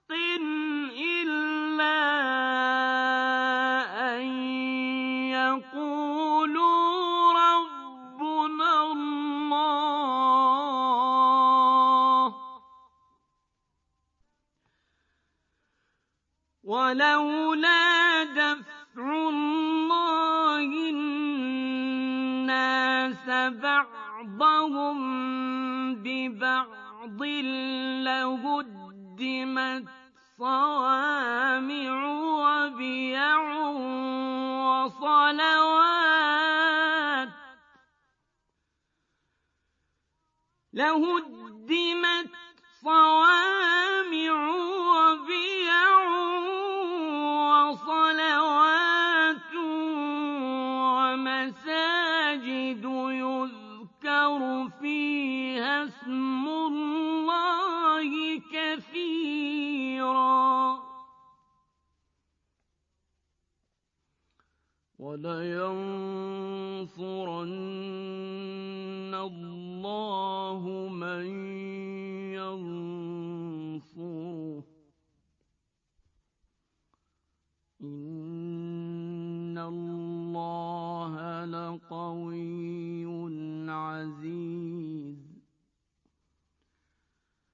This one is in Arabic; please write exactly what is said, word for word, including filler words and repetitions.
إِلَّا أَن يَقُولُوا رَبُّنَا اللَّهُ ۗ وَلَوْلَا دَفْعُ اللَّهِ النَّاسَ بَعْضَهُم بِبَعْضٍ لَّهُدِّمَتْ صَوَامِعُ وَبِيَعٌ وَصَلَوَاتٌ لَّهُدِّمَتْ صَوَامِعُ وَبِيَعٌ وَصَلَوَاتٌ وَمَسَاجِدُ يُذْكَرُ فِيهَا اسْمُ اللَّهِ كَثِيرًا ۗ وَلَيَنصُرَنَّ اللَّهُ مَن يَنصُرُهُ ۗ إِنَّ